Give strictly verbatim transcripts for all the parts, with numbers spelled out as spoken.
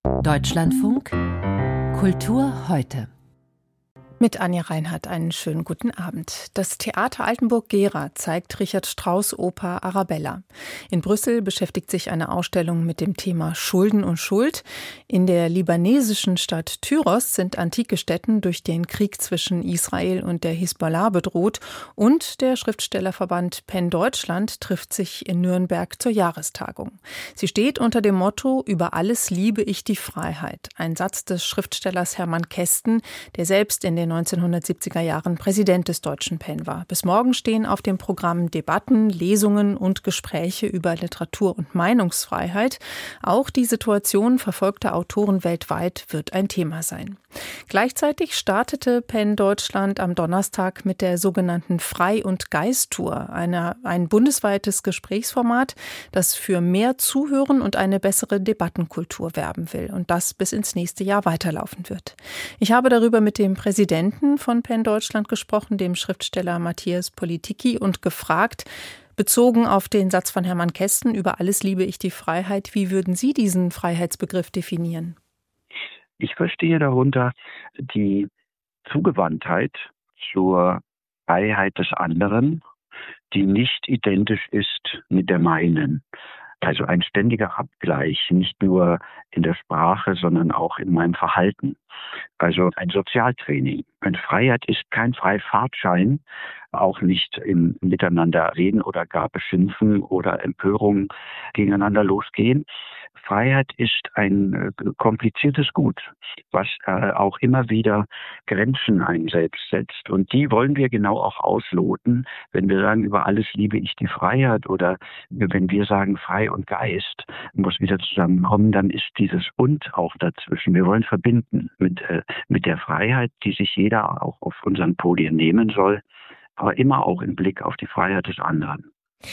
Deutschlandfunk Kultur heute. Mit Anja Reinhardt einen schönen guten Abend. Das Theater Altenburg-Gera zeigt Richard Strauss' Oper Arabella. In Brüssel beschäftigt sich eine Ausstellung mit dem Thema Schulden und Schuld. In der libanesischen Stadt Tyros sind antike Stätten durch den Krieg zwischen Israel und der Hisbollah bedroht. Und der Schriftstellerverband PEN Deutschland trifft sich in Nürnberg zur Jahrestagung. Sie steht unter dem Motto „Über alles liebe ich die Freiheit". Ein Satz des Schriftstellers Hermann Kästen, der selbst in den neunzehnhundertsiebziger Jahren Präsident des Deutschen PEN war. Bis morgen stehen auf dem Programm Debatten, Lesungen und Gespräche über Literatur- und Meinungsfreiheit. Auch die Situation verfolgter Autoren weltweit wird ein Thema sein. Gleichzeitig startete PEN Deutschland am Donnerstag mit der sogenannten Frei- und Geist-Tour, eine, ein bundesweites Gesprächsformat, das für mehr Zuhören und eine bessere Debattenkultur werben will und das bis ins nächste Jahr weiterlaufen wird. Ich habe darüber mit dem Präsidenten von PEN Deutschland gesprochen, dem Schriftsteller Matthias Politicki, und gefragt, bezogen auf den Satz von Hermann Kästen, „Über alles liebe ich die Freiheit", wie würden Sie diesen Freiheitsbegriff definieren? Ich verstehe darunter die Zugewandtheit zur Freiheit des anderen, die nicht identisch ist mit der meinen. Also ein ständiger Abgleich, nicht nur in der Sprache, sondern auch in meinem Verhalten. Also ein Sozialtraining. Eine Freiheit ist kein Freifahrtschein, auch nicht im Miteinander reden oder gar beschimpfen oder Empörungen gegeneinander losgehen. Freiheit ist ein äh, kompliziertes Gut, was äh, auch immer wieder Grenzen einem selbst setzt. Und die wollen wir genau auch ausloten, wenn wir sagen, über alles liebe ich die Freiheit, oder wenn wir sagen Frei und Geist muss wieder zusammenkommen, dann ist dieses Und auch dazwischen. Wir wollen verbinden mit, äh, mit der Freiheit, die sich jeder auch auf unseren Podien nehmen soll, aber immer auch im Blick auf die Freiheit des anderen.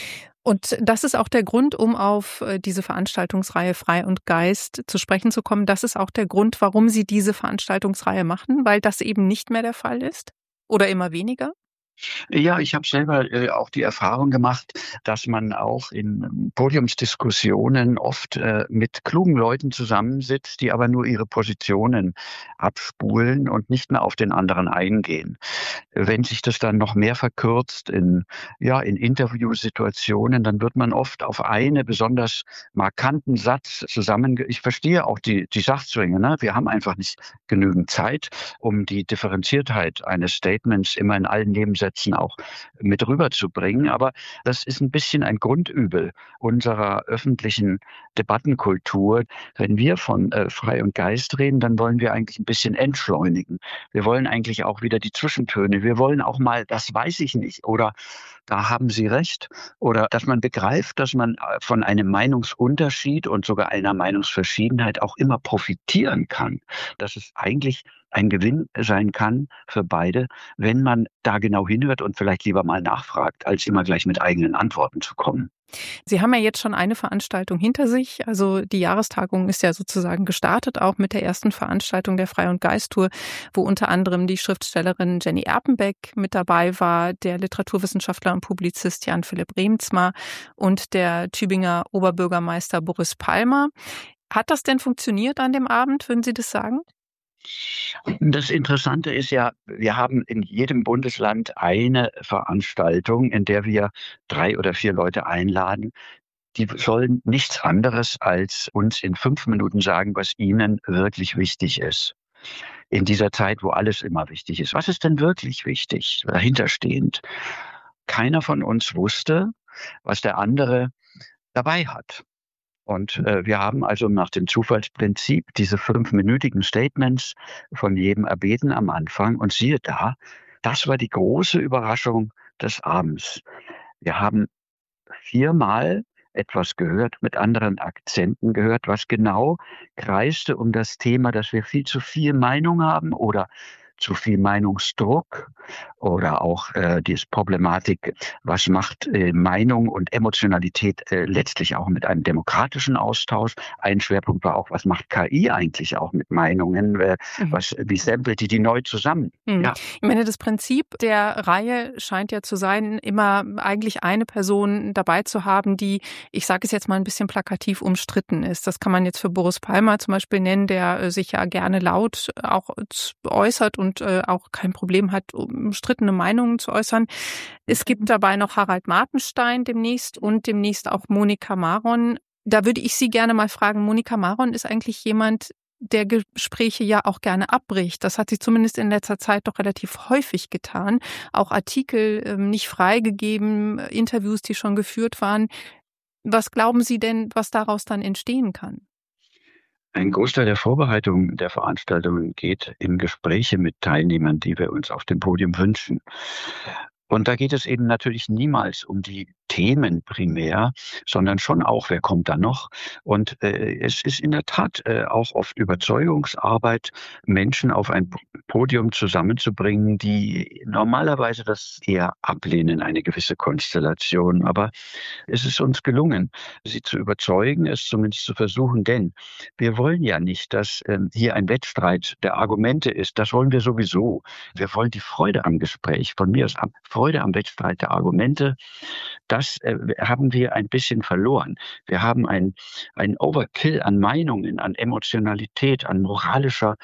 Und das ist auch der Grund, um auf diese Veranstaltungsreihe Frei und Geist zu sprechen zu kommen. Das ist auch der Grund, warum Sie diese Veranstaltungsreihe machen, weil das eben nicht mehr der Fall ist? Oder immer weniger? Ja, ich habe selber äh, auch die Erfahrung gemacht, dass man auch in ähm, Podiumsdiskussionen oft äh, mit klugen Leuten zusammensitzt, die aber nur ihre Positionen abspulen und nicht mehr auf den anderen eingehen. Wenn sich das dann noch mehr verkürzt in, ja, in Interviewsituationen, dann wird man oft auf einen besonders markanten Satz zusammen. Ich verstehe auch die, die Sachzwänge, ne? Wir haben einfach nicht genügend Zeit, um die Differenziertheit eines Statements immer in allen Nebensätzen auch mit rüberzubringen. Aber das ist ein bisschen ein Grundübel unserer öffentlichen Debattenkultur. Wenn wir von äh, Frei und Geist reden, dann wollen wir eigentlich ein bisschen entschleunigen. Wir wollen eigentlich auch wieder die Zwischentöne. Wir wollen auch mal, das weiß ich nicht, oder da haben Sie recht, oder dass man begreift, dass man von einem Meinungsunterschied und sogar einer Meinungsverschiedenheit auch immer profitieren kann. Dass es eigentlich ein Gewinn sein kann für beide, wenn man da genau hinhört und vielleicht lieber mal nachfragt, als immer gleich mit eigenen Antworten zu kommen. Sie haben ja jetzt schon eine Veranstaltung hinter sich. Also die Jahrestagung ist ja sozusagen gestartet, auch mit der ersten Veranstaltung der Frei- und Geist-Tour, wo unter anderem die Schriftstellerin Jenny Erpenbeck mit dabei war, der Literaturwissenschaftler und Publizist Jan Philipp Reemtsma und der Tübinger Oberbürgermeister Boris Palmer. Hat das denn funktioniert an dem Abend, würden Sie das sagen? Das Interessante ist ja, wir haben in jedem Bundesland eine Veranstaltung, in der wir drei oder vier Leute einladen. Die sollen nichts anderes als uns in fünf Minuten sagen, was ihnen wirklich wichtig ist. In dieser Zeit, wo alles immer wichtig ist. Was ist denn wirklich wichtig, dahinterstehend? Keiner von uns wusste, was der andere dabei hat. Und äh, wir haben also nach dem Zufallsprinzip diese fünfminütigen Statements von jedem erbeten am Anfang. Und siehe da, das war die große Überraschung des Abends. Wir haben viermal etwas gehört, mit anderen Akzenten gehört, was genau kreiste um das Thema, dass wir viel zu viel Meinung haben oder zu viel Meinungsdruck oder auch äh, die Problematik, was macht äh, Meinung und Emotionalität äh, letztlich auch mit einem demokratischen Austausch. Ein Schwerpunkt war auch, was macht K I eigentlich auch mit Meinungen, äh, Mhm. was, wie samplet die die neu zusammen? Mhm. Ja. Ich meine, das Prinzip der Reihe scheint ja zu sein, immer eigentlich eine Person dabei zu haben, die, ich sage es jetzt mal ein bisschen plakativ, umstritten ist. Das kann man jetzt für Boris Palmer zum Beispiel nennen, der äh, sich ja gerne laut auch z- äußert und äh, auch kein Problem hat, umstrittene Meinungen zu äußern. Es gibt dabei noch Harald Martenstein demnächst und demnächst auch Monika Maron. Da würde ich Sie gerne mal fragen, Monika Maron ist eigentlich jemand, der Gespräche ja auch gerne abbricht. Das hat sie zumindest in letzter Zeit doch relativ häufig getan. Auch Artikel ähm, nicht freigegeben, äh, Interviews, die schon geführt waren. Was glauben Sie denn, was daraus dann entstehen kann? Ein Großteil der Vorbereitung der Veranstaltungen geht in Gespräche mit Teilnehmern, die wir uns auf dem Podium wünschen. Und da geht es eben natürlich niemals um die Themen primär, sondern schon auch, wer kommt da noch? Und äh, es ist in der Tat äh, auch oft Überzeugungsarbeit, Menschen auf ein P- Podium zusammenzubringen, die normalerweise das eher ablehnen, eine gewisse Konstellation. Aber es ist uns gelungen, sie zu überzeugen, es zumindest zu versuchen, denn wir wollen ja nicht, dass ähm, hier ein Wettstreit der Argumente ist. Das wollen wir sowieso. Wir wollen die Freude am Gespräch, von mir aus am, Freude am Wettstreit der Argumente. Das äh, haben wir ein bisschen verloren. Wir haben ein, ein Overkill an Meinungen, an Emotionalität, an moralischer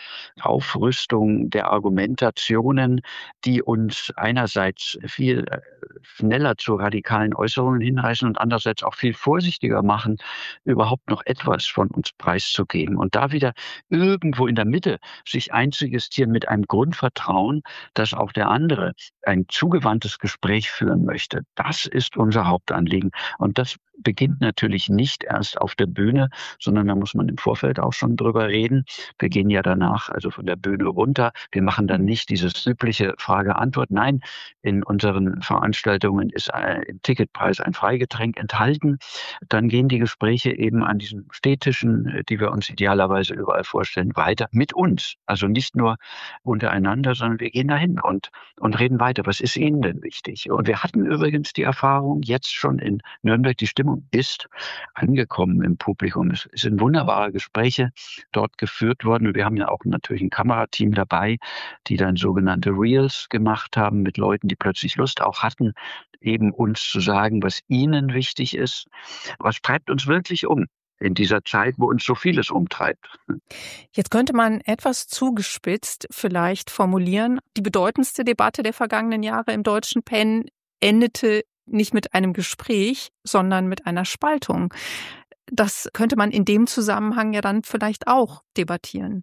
Aufrüstung der Argumentationen, die uns einerseits viel äh, schneller zu radikalen Äußerungen hinreißen und andererseits auch viel vorsichtiger machen, überhaupt noch etwas von uns preiszugeben. Und da wieder irgendwo in der Mitte sich einzujustieren mit einem Grundvertrauen, dass auch der andere ein zugewandtes Gespräch führen möchte. Das ist unser Hauptanliegen. Und das beginnt natürlich nicht erst auf der Bühne, sondern da muss man im Vorfeld auch schon drüber reden. Wir gehen ja danach also von der Bühne runter. Wir machen dann nicht dieses übliche Frage-Antwort. Nein, in unseren Veranstaltungen ist ein, im Ticketpreis ein Freigetränk enthalten. Dann gehen die Gespräche eben an diesen Stehtischen, die wir uns idealerweise überall vorstellen, weiter mit uns. Also nicht nur untereinander, sondern wir gehen dahin und, und reden weiter. Was ist Ihnen denn wichtig? Und wir hatten übrigens die Erfahrung, jetzt schon in Nürnberg, die Stimmung ist angekommen im Publikum. Es sind wunderbare Gespräche dort geführt worden. Wir haben ja auch natürlich ein Kamerateam dabei, die dann sogenannte Reels gemacht haben mit Leuten, die plötzlich Lust auch hatten, eben uns zu sagen, was ihnen wichtig ist. Was treibt uns wirklich um in dieser Zeit, wo uns so vieles umtreibt? Jetzt könnte man etwas zugespitzt vielleicht formulieren, die bedeutendste Debatte der vergangenen Jahre im deutschen Pen endete nicht mit einem Gespräch, sondern mit einer Spaltung. Das könnte man in dem Zusammenhang ja dann vielleicht auch debattieren.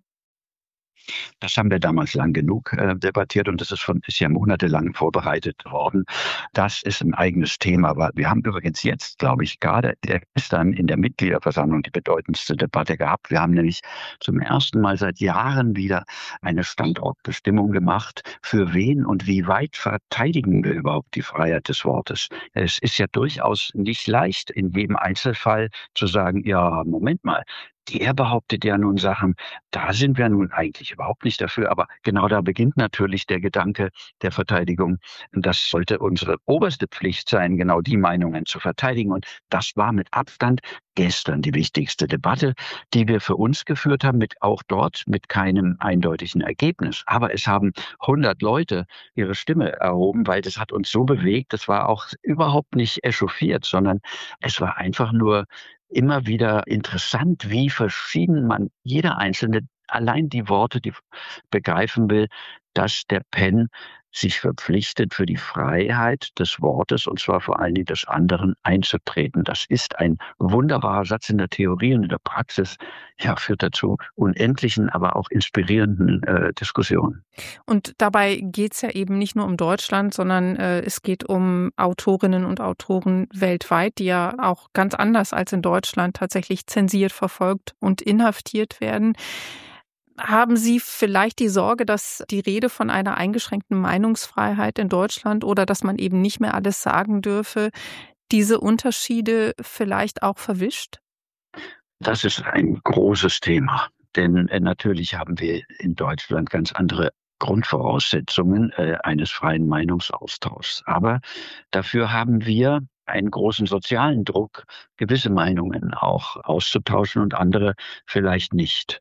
Das haben wir damals lang genug äh, debattiert und das ist, von, ist ja monatelang vorbereitet worden. Das ist ein eigenes Thema. Aber wir haben übrigens jetzt, glaube ich, gerade gestern in der Mitgliederversammlung die bedeutendste Debatte gehabt. Wir haben nämlich zum ersten Mal seit Jahren wieder eine Standortbestimmung gemacht, für wen und wie weit verteidigen wir überhaupt die Freiheit des Wortes. Es ist ja durchaus nicht leicht, in jedem Einzelfall zu sagen, ja, Moment mal, der behauptet ja nun Sachen, da sind wir nun eigentlich überhaupt nicht dafür. Aber genau da beginnt natürlich der Gedanke der Verteidigung. Das sollte unsere oberste Pflicht sein, genau die Meinungen zu verteidigen. Und das war mit Abstand gestern die wichtigste Debatte, die wir für uns geführt haben, mit auch dort mit keinem eindeutigen Ergebnis. Aber es haben hundert Leute ihre Stimme erhoben, weil das hat uns so bewegt. Das war auch überhaupt nicht echauffiert, sondern es war einfach nur immer wieder interessant, wie verschieden man jeder Einzelne allein die Worte, die begreifen will, dass der Pen sich verpflichtet, für die Freiheit des Wortes, und zwar vor allen Dingen des anderen, einzutreten. Das ist ein wunderbarer Satz in der Theorie und in der Praxis, ja, führt dazu unendlichen, aber auch inspirierenden äh, Diskussionen. Und dabei geht es ja eben nicht nur um Deutschland, sondern äh, es geht um Autorinnen und Autoren weltweit, die ja auch ganz anders als in Deutschland tatsächlich zensiert, verfolgt und inhaftiert werden. Haben Sie vielleicht die Sorge, dass die Rede von einer eingeschränkten Meinungsfreiheit in Deutschland oder dass man eben nicht mehr alles sagen dürfe, diese Unterschiede vielleicht auch verwischt? Das ist ein großes Thema, denn äh, natürlich haben wir in Deutschland ganz andere Grundvoraussetzungen äh, eines freien Meinungsaustauschs. Aber dafür haben wir einen großen sozialen Druck, gewisse Meinungen auch auszutauschen und andere vielleicht nicht.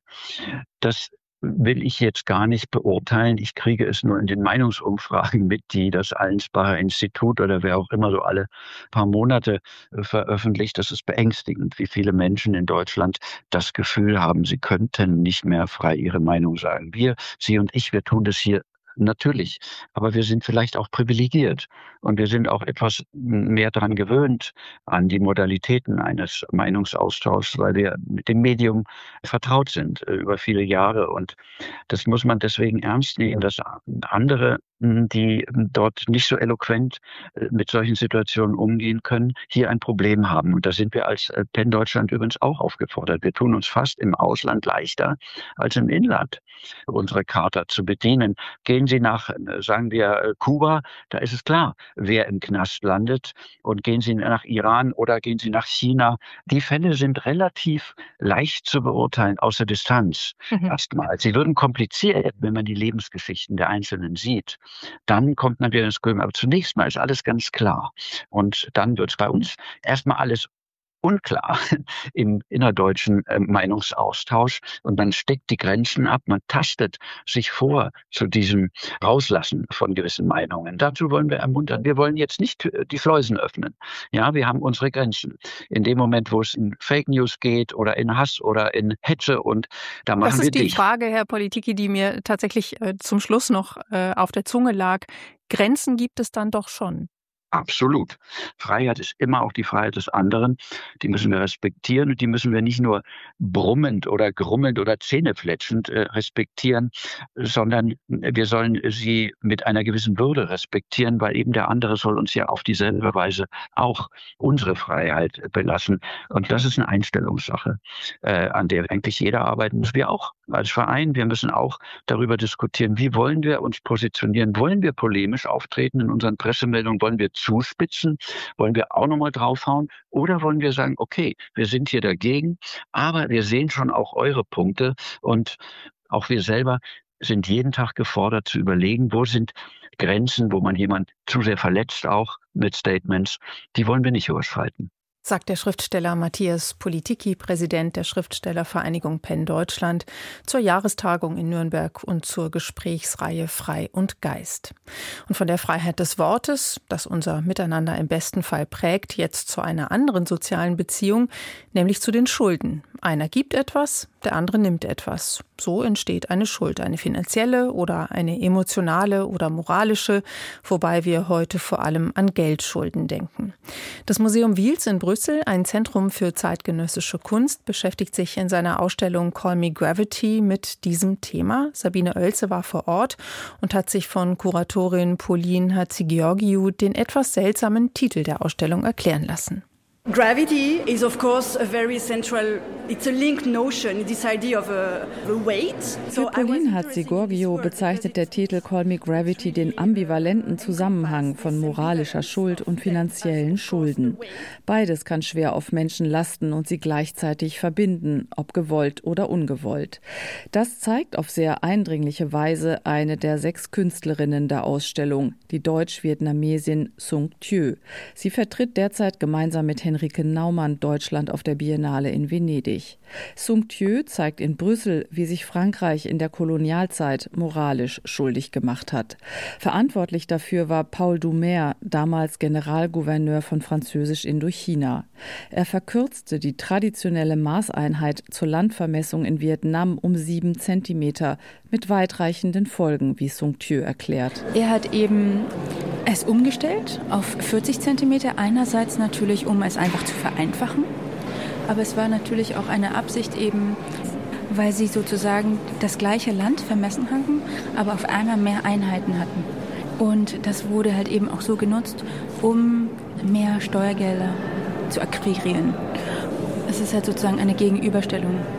Das will ich jetzt gar nicht beurteilen. Ich kriege es nur in den Meinungsumfragen mit, die das Allensbacher Institut oder wer auch immer so alle paar Monate veröffentlicht. Das ist beängstigend, wie viele Menschen in Deutschland das Gefühl haben, sie könnten nicht mehr frei ihre Meinung sagen. Wir, Sie und ich, wir tun das hier natürlich, aber wir sind vielleicht auch privilegiert und wir sind auch etwas mehr daran gewöhnt an die Modalitäten eines Meinungsaustauschs, weil wir mit dem Medium vertraut sind über viele Jahre und das muss man deswegen ernst nehmen, dass andere, die dort nicht so eloquent mit solchen Situationen umgehen können, hier ein Problem haben. Und da sind wir als PEN Deutschland übrigens auch aufgefordert. Wir tun uns fast im Ausland leichter als im Inland, unsere Charta zu bedienen. Gehen Sie nach, sagen wir, Kuba, da ist es klar, wer im Knast landet. Und gehen Sie nach Iran oder gehen Sie nach China. Die Fälle sind relativ leicht zu beurteilen, aus der Distanz. Mhm. Erstmal. Sie würden kompliziert, wenn man die Lebensgeschichten der Einzelnen sieht. Dann kommt man wieder ins Grübeln. Aber zunächst mal ist alles ganz klar. Und dann wird es bei uns erstmal alles unklar im innerdeutschen äh, Meinungsaustausch und man steckt die Grenzen ab, man tastet sich vor zu diesem Rauslassen von gewissen Meinungen. Dazu wollen wir ermuntern. Wir wollen jetzt nicht die Schleusen öffnen. Ja, wir haben unsere Grenzen. In dem Moment, wo es in Fake News geht oder in Hass oder in Hetze und da machen wir Das ist die dicht. Frage, Herr Politicki, die mir tatsächlich äh, zum Schluss noch äh, auf der Zunge lag. Grenzen gibt es dann doch schon. Absolut. Freiheit ist immer auch die Freiheit des anderen. Die müssen wir respektieren und die müssen wir nicht nur brummend oder grummelnd oder zähnefletschend äh, respektieren, sondern wir sollen sie mit einer gewissen Würde respektieren, weil eben der andere soll uns ja auf dieselbe Weise auch unsere Freiheit belassen. Und das ist eine Einstellungssache, äh, an der eigentlich jeder arbeiten muss. Wir auch als Verein. Wir müssen auch darüber diskutieren, wie wollen wir uns positionieren? Wollen wir polemisch auftreten in unseren Pressemeldungen? Wollen wir zuspitzen? Wollen wir auch nochmal draufhauen? Oder wollen wir sagen, okay, wir sind hier dagegen, aber wir sehen schon auch eure Punkte und auch wir selber sind jeden Tag gefordert zu überlegen, wo sind Grenzen, wo man jemand zu sehr verletzt auch mit Statements, die wollen wir nicht überschreiten. Sagt der Schriftsteller Matthias Politicki, Präsident der Schriftstellervereinigung PEN Deutschland, zur Jahrestagung in Nürnberg und zur Gesprächsreihe Frei und Geist. Und von der Freiheit des Wortes, das unser Miteinander im besten Fall prägt, jetzt zu einer anderen sozialen Beziehung, nämlich zu den Schulden. Einer gibt etwas, der andere nimmt etwas. So entsteht eine Schuld, eine finanzielle oder eine emotionale oder moralische, wobei wir heute vor allem an Geldschulden denken. Das Museum Wiels in Brüssel, ein Zentrum für zeitgenössische Kunst, beschäftigt sich in seiner Ausstellung Call Me Gravity mit diesem Thema. Sabine Oelze war vor Ort und hat sich von Kuratorin Pauline Hatzigeorgiou den etwas seltsamen Titel der Ausstellung erklären lassen. Gravity is of course a very central, it's a linked notion, this idea of a, a weight. Für Pauline Hatzigeorgiou bezeichnet der Titel Call Me Gravity den ambivalenten Zusammenhang von moralischer Schuld und finanziellen Schulden. Beides kann schwer auf Menschen lasten und sie gleichzeitig verbinden, ob gewollt oder ungewollt. Das zeigt auf sehr eindringliche Weise eine der sechs Künstlerinnen der Ausstellung, die Deutsch-Vietnamesin Sung Thieu. Sie vertritt derzeit gemeinsam mit Henrike Naumann Deutschland auf der Biennale in Venedig. Sung Thieu zeigt in Brüssel, wie sich Frankreich in der Kolonialzeit moralisch schuldig gemacht hat. Verantwortlich dafür war Paul Doumer, damals Generalgouverneur von Französisch Indochina. Er verkürzte die traditionelle Maßeinheit zur Landvermessung in Vietnam um sieben Zentimeter mit weitreichenden Folgen, wie Sung Thieu erklärt. Er hat eben es umgestellt auf vierzig Zentimeter, einerseits natürlich, um es einfach zu vereinfachen, aber es war natürlich auch eine Absicht eben, weil sie sozusagen das gleiche Land vermessen hatten, aber auf einmal mehr Einheiten hatten. Und das wurde halt eben auch so genutzt, um mehr Steuergelder zu akquirieren. Es ist halt sozusagen eine Gegenüberstellung.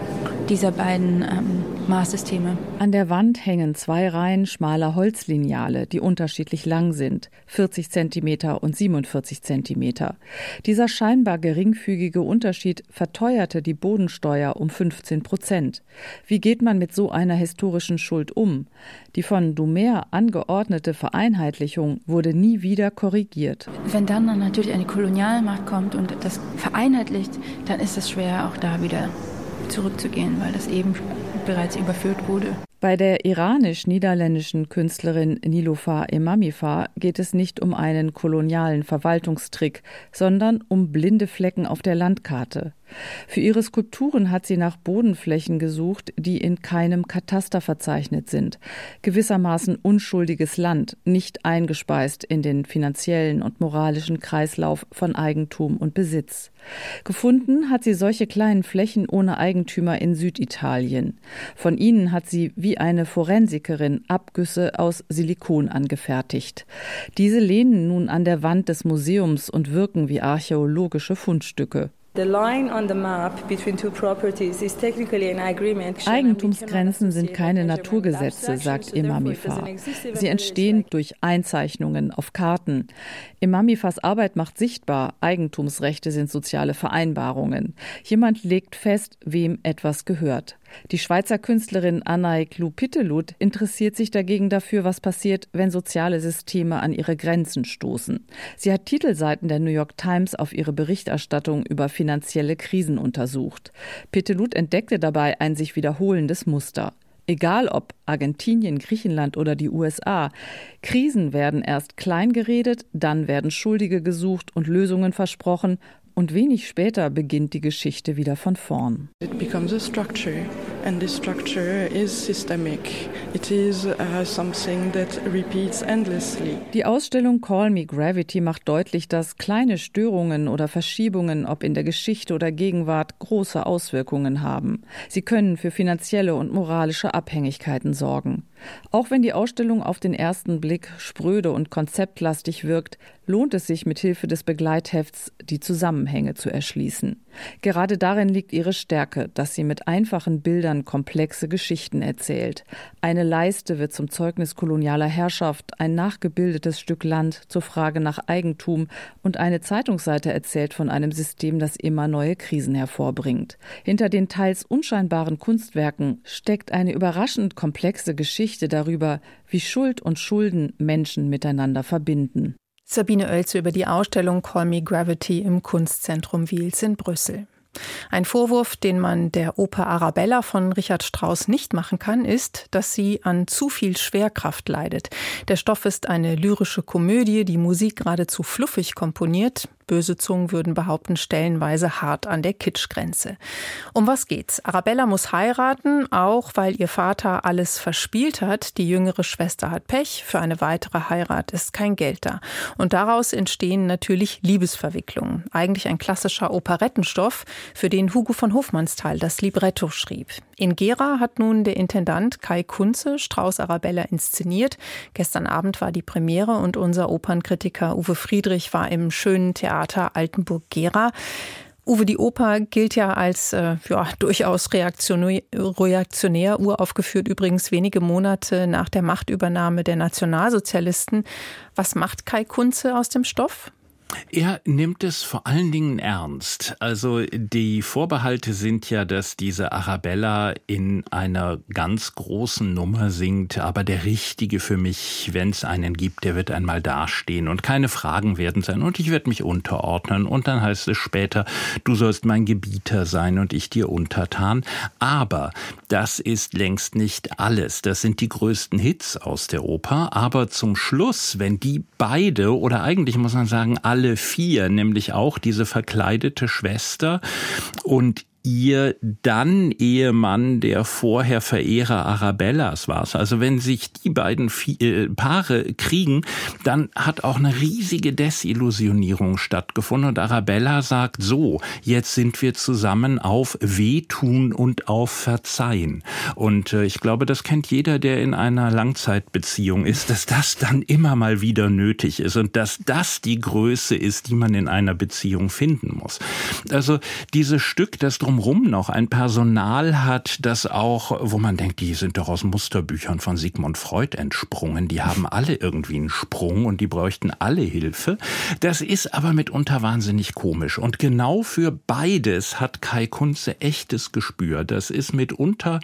dieser beiden ähm, Maßsysteme. An der Wand hängen zwei Reihen schmaler Holzlineale, die unterschiedlich lang sind, vierzig Zentimeter und siebenundvierzig Zentimeter. Dieser scheinbar geringfügige Unterschied verteuerte die Bodensteuer um fünfzehn Prozent. Wie geht man mit so einer historischen Schuld um? Die von Doumer angeordnete Vereinheitlichung wurde nie wieder korrigiert. Wenn dann, dann natürlich eine Kolonialmacht kommt und das vereinheitlicht, dann ist es schwer, auch da wieder zurückzugehen, weil das eben bereits überführt wurde. Bei der iranisch-niederländischen Künstlerin Niloufar Emamifar geht es nicht um einen kolonialen Verwaltungstrick, sondern um blinde Flecken auf der Landkarte. Für ihre Skulpturen hat sie nach Bodenflächen gesucht, die in keinem Kataster verzeichnet sind. Gewissermaßen unschuldiges Land, nicht eingespeist in den finanziellen und moralischen Kreislauf von Eigentum und Besitz. Gefunden hat sie solche kleinen Flächen ohne Eigentümer in Süditalien. Von ihnen hat sie wie eine Forensikerin Abgüsse aus Silikon angefertigt. Diese lehnen nun an der Wand des Museums und wirken wie archäologische Fundstücke. Eigentumsgrenzen sind keine Naturgesetze, sagt Emamifar. Sie entstehen durch Einzeichnungen auf Karten. Emamifars Arbeit macht sichtbar, Eigentumsrechte sind soziale Vereinbarungen. Jemand legt fest, wem etwas gehört. Die Schweizer Künstlerin Anaïk Pitelud interessiert sich dagegen dafür, was passiert, wenn soziale Systeme an ihre Grenzen stoßen. Sie hat Titelseiten der New York Times auf ihre Berichterstattung über finanzielle Krisen untersucht. Pitelud entdeckte dabei ein sich wiederholendes Muster. Egal ob Argentinien, Griechenland oder die U S A, Krisen werden erst klein geredet, dann werden Schuldige gesucht und Lösungen versprochen. Und wenig später beginnt die Geschichte wieder von vorn. It becomes a structure, and this structure is systemic. It is uh, something that repeats endlessly. Die Ausstellung Call Me Gravity macht deutlich, dass kleine Störungen oder Verschiebungen, ob in der Geschichte oder Gegenwart, große Auswirkungen haben. Sie können für finanzielle und moralische Abhängigkeiten sorgen. Auch wenn die Ausstellung auf den ersten Blick spröde und konzeptlastig wirkt, lohnt es sich mit Hilfe des Begleithefts, die Zusammenhänge zu erschließen. Gerade darin liegt ihre Stärke, dass sie mit einfachen Bildern komplexe Geschichten erzählt. Eine Leiste wird zum Zeugnis kolonialer Herrschaft, ein nachgebildetes Stück Land zur Frage nach Eigentum und eine Zeitungsseite erzählt von einem System, das immer neue Krisen hervorbringt. Hinter den teils unscheinbaren Kunstwerken steckt eine überraschend komplexe Geschichte darüber, wie Schuld und Schulden Menschen miteinander verbinden. Sabine Oelze über die Ausstellung Call Me Gravity im Kunstzentrum Wiels in Brüssel. Ein Vorwurf, den man der Oper Arabella von Richard Strauss nicht machen kann, ist, dass sie an zu viel Schwerkraft leidet. Der Stoff ist eine lyrische Komödie, die Musik geradezu fluffig komponiert. Böse Zungen würden behaupten, stellenweise hart an der Kitschgrenze. Um was geht's? Arabella muss heiraten, auch weil ihr Vater alles verspielt hat. Die jüngere Schwester hat Pech, für eine weitere Heirat ist kein Geld da. Und daraus entstehen natürlich Liebesverwicklungen. Eigentlich ein klassischer Operettenstoff, für den Hugo von Hofmannsthal das Libretto schrieb. In Gera hat nun der Intendant Kai Kunze Strauss Arabella inszeniert. Gestern Abend war die Premiere und unser Opernkritiker Uwe Friedrich war im schönen Theater Altenburg-Gera. Uwe, die Oper gilt ja als äh, ja, durchaus reaktionär, reaktionär, uraufgeführt übrigens wenige Monate nach der Machtübernahme der Nationalsozialisten. Was macht Kai Kunze aus dem Stoff? Er nimmt es vor allen Dingen ernst. Also die Vorbehalte sind ja, dass diese Arabella in einer ganz großen Nummer singt, aber der Richtige für mich, wenn es einen gibt, der wird einmal dastehen und keine Fragen werden sein und ich werde mich unterordnen und dann heißt es später, du sollst mein Gebieter sein und ich dir untertan. Aber das ist längst nicht alles. Das sind die größten Hits aus der Oper, aber zum Schluss, wenn die beide oder eigentlich muss man sagen, alle vier, nämlich auch diese verkleidete Schwester und ihr dann Ehemann, der vorher Verehrer Arabellas war. Also wenn sich die beiden Paare kriegen, dann hat auch eine riesige Desillusionierung stattgefunden. Und Arabella sagt so, jetzt sind wir zusammen auf Wehtun und auf Verzeihen. Und äh, ich glaube, das kennt jeder, der in einer Langzeitbeziehung ist, dass das dann immer mal wieder nötig ist und dass das die Größe ist, die man in einer Beziehung finden muss. Also dieses Stück, das drum drumherum noch ein Personal hat, das auch, wo man denkt, die sind doch aus Musterbüchern von Sigmund Freud entsprungen. Die haben alle irgendwie einen Sprung und die bräuchten alle Hilfe. Das ist aber mitunter wahnsinnig komisch. Und genau für beides hat Kai Kunze echtes Gespür. Das ist mitunter,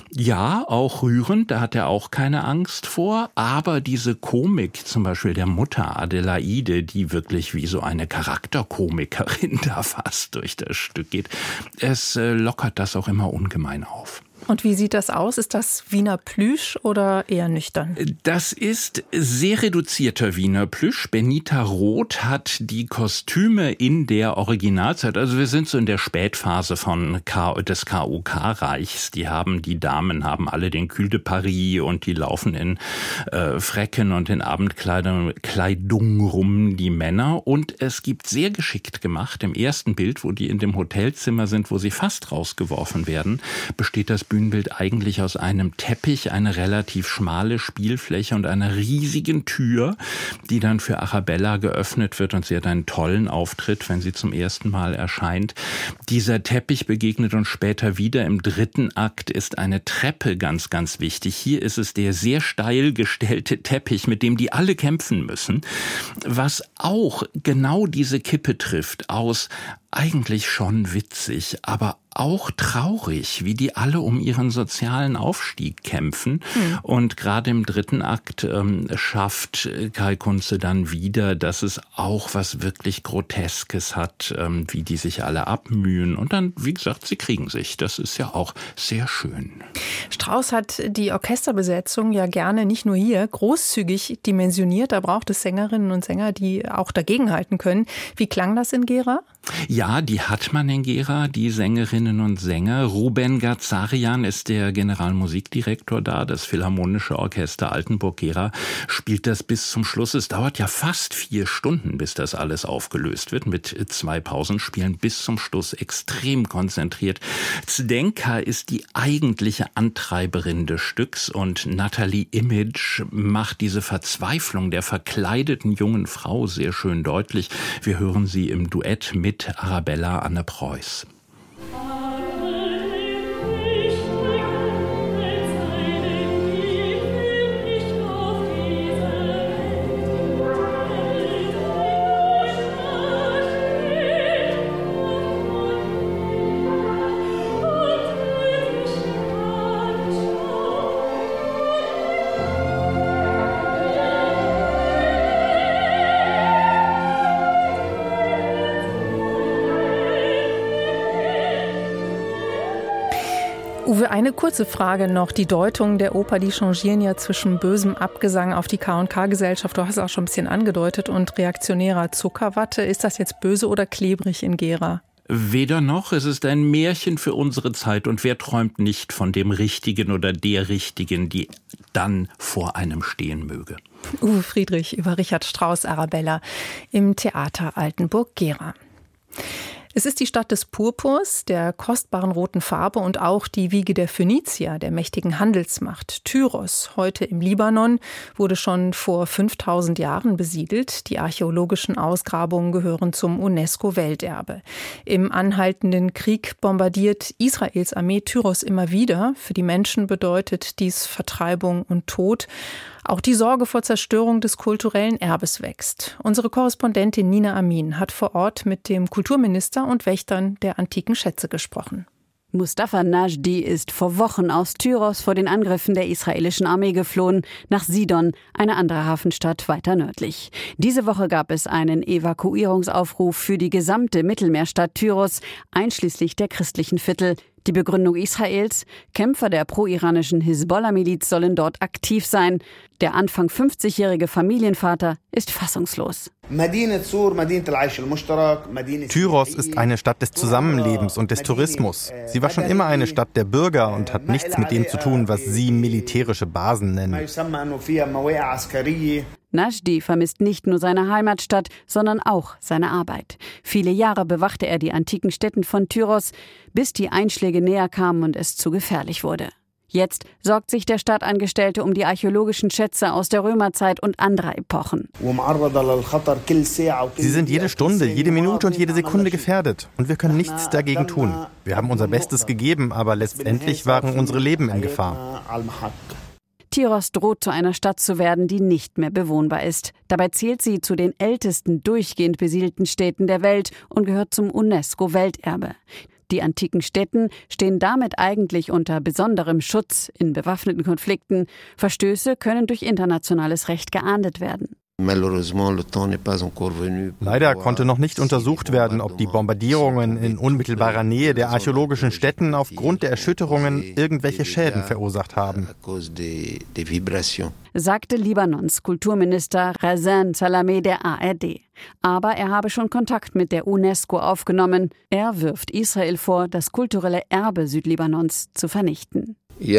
ja, auch rührend, da hat er auch keine Angst vor, aber diese Komik, zum Beispiel der Mutter Adelaide, die wirklich wie so eine Charakterkomikerin da fast durch das Stück geht, es äh, lockert das auch immer ungemein auf. Und wie sieht das aus? Ist das Wiener Plüsch oder eher nüchtern? Das ist sehr reduzierter Wiener Plüsch. Benita Roth hat die Kostüme in der Originalzeit, also wir sind so in der Spätphase von K- des K O K-Reichs. Die haben, die Damen haben alle den Cul de Paris und die laufen in äh, Frecken und in Abendkleidung Kleidung rum, die Männer. Und es gibt sehr geschickt gemacht, im ersten Bild, wo die in dem Hotelzimmer sind, wo sie fast rausgeworfen werden, besteht das Bühnenbild eigentlich aus einem Teppich, eine relativ schmale Spielfläche und einer riesigen Tür, die dann für Arabella geöffnet wird und sie hat einen tollen Auftritt, wenn sie zum ersten Mal erscheint. Dieser Teppich begegnet uns später wieder. Im dritten Akt ist eine Treppe ganz, ganz wichtig. Hier ist es der sehr steil gestellte Teppich, mit dem die alle kämpfen müssen, was auch genau diese Kippe trifft aus eigentlich schon witzig, aber auch traurig, wie die alle um ihren sozialen Aufstieg kämpfen. Mhm. Und gerade im dritten Akt ähm, schafft Kai Kunze dann wieder, dass es auch was wirklich Groteskes hat, ähm, wie die sich alle abmühen. Und dann, wie gesagt, sie kriegen sich. Das ist ja auch sehr schön. Strauss hat die Orchesterbesetzung ja gerne, nicht nur hier, großzügig dimensioniert. Da braucht es Sängerinnen und Sänger, die auch dagegenhalten können. Wie klang das in Gera? Ja, die hat man in Gera, die Sängerinnen und Sänger. Ruben Gazarian ist der Generalmusikdirektor da. Das Philharmonische Orchester Altenburg-Gera spielt das bis zum Schluss. Es dauert ja fast vier Stunden, bis das alles aufgelöst wird, mit zwei Pausenspielen bis zum Schluss extrem konzentriert. Zdenka ist die eigentliche Antreiberin des Stücks und Nathalie Image macht diese Verzweiflung der verkleideten jungen Frau sehr schön deutlich. Wir hören sie im Duett mit Arabella Anne Preuß. Uwe, eine kurze Frage noch. Die Deutungen der Oper, die changieren ja zwischen bösem Abgesang auf die K und K-Gesellschaft, du hast es auch schon ein bisschen angedeutet, und reaktionärer Zuckerwatte. Ist das jetzt böse oder klebrig in Gera? Weder noch, es ist ein Märchen für unsere Zeit und wer träumt nicht von dem Richtigen oder der Richtigen, die dann vor einem stehen möge. Uwe Friedrich über Richard Strauss Arabella im Theater Altenburg-Gera. Es ist die Stadt des Purpurs, der kostbaren roten Farbe und auch die Wiege der Phönizier, der mächtigen Handelsmacht. Tyros, heute im Libanon, wurde schon vor fünftausend Jahren besiedelt. Die archäologischen Ausgrabungen gehören zum UNESCO-Welterbe. Im anhaltenden Krieg bombardiert Israels Armee Tyros immer wieder. Für die Menschen bedeutet dies Vertreibung und Tod. Auch die Sorge vor Zerstörung des kulturellen Erbes wächst. Unsere Korrespondentin Nina Amin hat vor Ort mit dem Kulturminister und Wächtern der antiken Schätze gesprochen. Mustafa Najdi ist vor Wochen aus Tyros vor den Angriffen der israelischen Armee geflohen, nach Sidon, eine andere Hafenstadt weiter nördlich. Diese Woche gab es einen Evakuierungsaufruf für die gesamte Mittelmeerstadt Tyros, einschließlich der christlichen Viertel. Die Begründung Israels: Kämpfer der pro-iranischen Hisbollah-Miliz sollen dort aktiv sein. Der Anfang fünfzigjährige Familienvater ist fassungslos. Tyros ist eine Stadt des Zusammenlebens und des Tourismus. Sie war schon immer eine Stadt der Bürger und hat nichts mit dem zu tun, was Sie militärische Basen nennen. Najdi vermisst nicht nur seine Heimatstadt, sondern auch seine Arbeit. Viele Jahre bewachte er die antiken Stätten von Tyros, bis die Einschläge näher kamen und es zu gefährlich wurde. Jetzt sorgt sich der Stadtangestellte um die archäologischen Schätze aus der Römerzeit und anderer Epochen. Sie sind jede Stunde, jede Minute und jede Sekunde gefährdet. Und wir können nichts dagegen tun. Wir haben unser Bestes gegeben, aber letztendlich waren unsere Leben in Gefahr. Tyros droht zu einer Stadt zu werden, die nicht mehr bewohnbar ist. Dabei zählt sie zu den ältesten durchgehend besiedelten Städten der Welt und gehört zum UNESCO-Welterbe. Die antiken Stätten stehen damit eigentlich unter besonderem Schutz in bewaffneten Konflikten. Verstöße können durch internationales Recht geahndet werden. Leider konnte noch nicht untersucht werden, ob die Bombardierungen in unmittelbarer Nähe der archäologischen Stätten aufgrund der Erschütterungen irgendwelche Schäden verursacht haben, sagte Libanons Kulturminister Razan Salameh der A R D. Aber er habe schon Kontakt mit der UNESCO aufgenommen. Er wirft Israel vor, das kulturelle Erbe Südlibanons zu vernichten.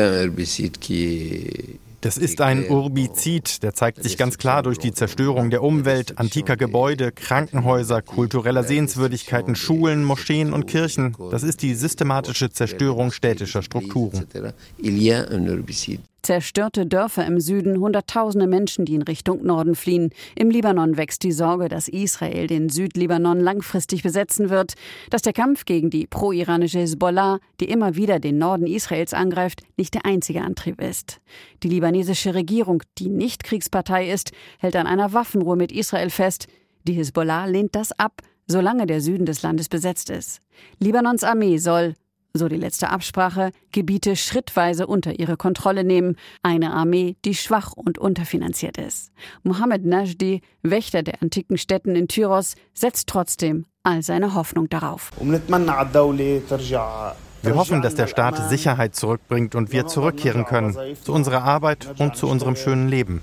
Das ist ein Urbizid, der zeigt sich ganz klar durch die Zerstörung der Umwelt, antiker Gebäude, Krankenhäuser, kultureller Sehenswürdigkeiten, Schulen, Moscheen und Kirchen. Das ist die systematische Zerstörung städtischer Strukturen. Zerstörte Dörfer im Süden, hunderttausende Menschen, die in Richtung Norden fliehen. Im Libanon wächst die Sorge, dass Israel den Südlibanon langfristig besetzen wird, dass der Kampf gegen die pro-iranische Hisbollah, die immer wieder den Norden Israels angreift, nicht der einzige Antrieb ist. Die libanesische Regierung, die nicht Kriegspartei ist, hält an einer Waffenruhe mit Israel fest. Die Hisbollah lehnt das ab, solange der Süden des Landes besetzt ist. Libanons Armee soll, so die letzte Absprache, Gebiete schrittweise unter ihre Kontrolle nehmen. Eine Armee, die schwach und unterfinanziert ist. Mohammed Najdi, Wächter der antiken Stätten in Tyros, setzt trotzdem all seine Hoffnung darauf. Wir hoffen, dass der Staat Sicherheit zurückbringt und wir zurückkehren können zu unserer Arbeit und zu unserem schönen Leben.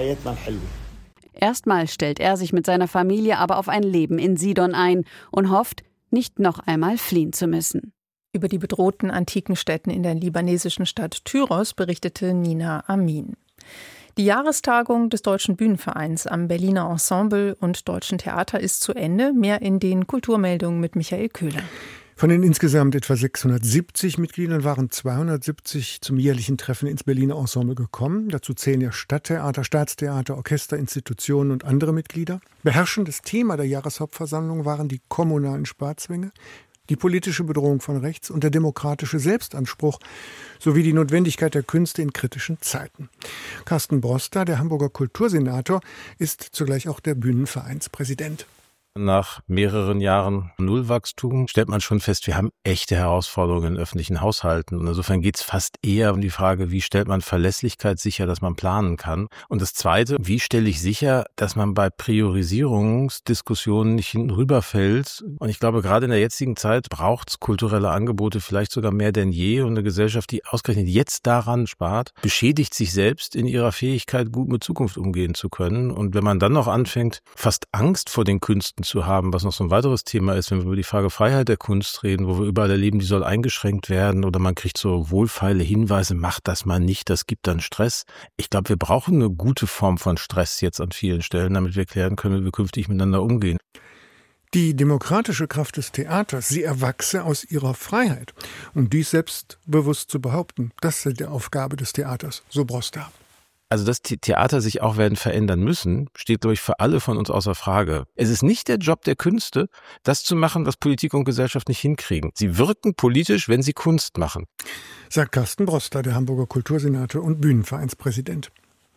Erstmal stellt er sich mit seiner Familie aber auf ein Leben in Sidon ein und hofft, nicht noch einmal fliehen zu müssen. Über die bedrohten antiken Stätten in der libanesischen Stadt Tyros berichtete Nina Amin. Die Jahrestagung des Deutschen Bühnenvereins am Berliner Ensemble und Deutschen Theater ist zu Ende. Mehr in den Kulturmeldungen mit Michael Köhler. Von den insgesamt etwa sechshundertsiebzig Mitgliedern waren zweihundertsiebzig zum jährlichen Treffen ins Berliner Ensemble gekommen. Dazu zählen ja Stadttheater, Staatstheater, Orchester, Institutionen und andere Mitglieder. Beherrschendes Thema der Jahreshauptversammlung waren die kommunalen Sparzwänge, die politische Bedrohung von rechts und der demokratische Selbstanspruch sowie die Notwendigkeit der Künste in kritischen Zeiten. Carsten Broster, der Hamburger Kultursenator, ist zugleich auch der Bühnenvereinspräsident. Nach mehreren Jahren Nullwachstum stellt man schon fest, wir haben echte Herausforderungen in öffentlichen Haushalten. Und insofern geht es fast eher um die Frage, wie stellt man Verlässlichkeit sicher, dass man planen kann. Und das Zweite, wie stelle ich sicher, dass man bei Priorisierungsdiskussionen nicht hinten rüberfällt. Und ich glaube, gerade in der jetzigen Zeit braucht es kulturelle Angebote vielleicht sogar mehr denn je. Und eine Gesellschaft, die ausgerechnet jetzt daran spart, beschädigt sich selbst in ihrer Fähigkeit, gut mit Zukunft umgehen zu können. Und wenn man dann noch anfängt, fast Angst vor den Künsten zu haben, was noch so ein weiteres Thema ist, wenn wir über die Frage Freiheit der Kunst reden, wo wir überall erleben, die soll eingeschränkt werden oder man kriegt so wohlfeile Hinweise, macht das mal nicht, das gibt dann Stress. Ich glaube, wir brauchen eine gute Form von Stress jetzt an vielen Stellen, damit wir klären können, wie wir künftig miteinander umgehen. Die demokratische Kraft des Theaters, sie erwachse aus ihrer Freiheit. Und dies selbstbewusst zu behaupten, das ist die Aufgabe des Theaters, so Broster. Also, dass die Theater sich auch werden verändern müssen, steht, glaube ich, für alle von uns außer Frage. Es ist nicht der Job der Künste, das zu machen, was Politik und Gesellschaft nicht hinkriegen. Sie wirken politisch, wenn sie Kunst machen. Sagt Carsten Broster, der Hamburger Kultursenator und Bühnenvereinspräsident.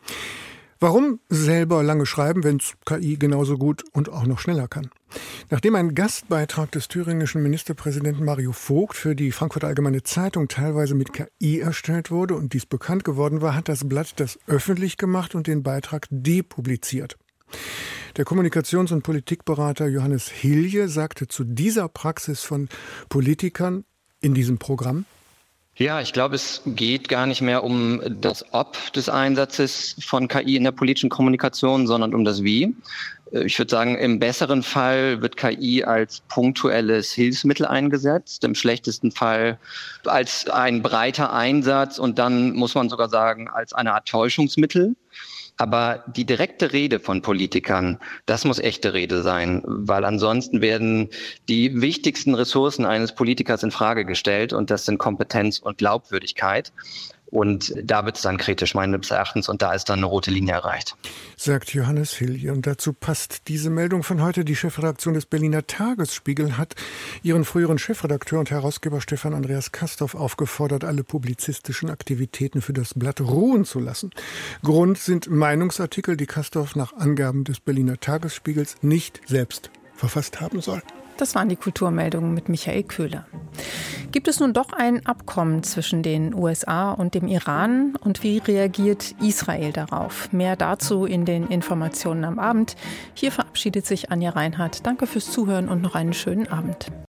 Warum selber lange schreiben, wenn es K I genauso gut und auch noch schneller kann? Nachdem ein Gastbeitrag des thüringischen Ministerpräsidenten Mario Vogt für die Frankfurter Allgemeine Zeitung teilweise mit K I erstellt wurde und dies bekannt geworden war, hat das Blatt das öffentlich gemacht und den Beitrag depubliziert. Der Kommunikations- und Politikberater Johannes Hilje sagte zu dieser Praxis von Politikern in diesem Programm: Ja, ich glaube, es geht gar nicht mehr um das Ob des Einsatzes von K I in der politischen Kommunikation, sondern um das Wie. Ich würde sagen, im besseren Fall wird K I als punktuelles Hilfsmittel eingesetzt, im schlechtesten Fall als ein breiter Einsatz und dann muss man sogar sagen, als eine Art Täuschungsmittel. Aber die direkte Rede von Politikern, das muss echte Rede sein, weil ansonsten werden die wichtigsten Ressourcen eines Politikers in Frage gestellt und das sind Kompetenz und Glaubwürdigkeit. Und da wird es dann kritisch, meines Erachtens, und da ist dann eine rote Linie erreicht. Sagt Johannes Hilje. Und dazu passt diese Meldung von heute. Die Chefredaktion des Berliner Tagesspiegel hat ihren früheren Chefredakteur und Herausgeber Stefan Andreas Castorf aufgefordert, alle publizistischen Aktivitäten für das Blatt ruhen zu lassen. Grund sind Meinungsartikel, die Castorf nach Angaben des Berliner Tagesspiegels nicht selbst verfasst haben soll. Das waren die Kulturmeldungen mit Michael Köhler. Gibt es nun doch ein Abkommen zwischen den U S A und dem Iran? Und wie reagiert Israel darauf? Mehr dazu in den Informationen am Abend. Hier verabschiedet sich Anja Reinhardt. Danke fürs Zuhören und noch einen schönen Abend.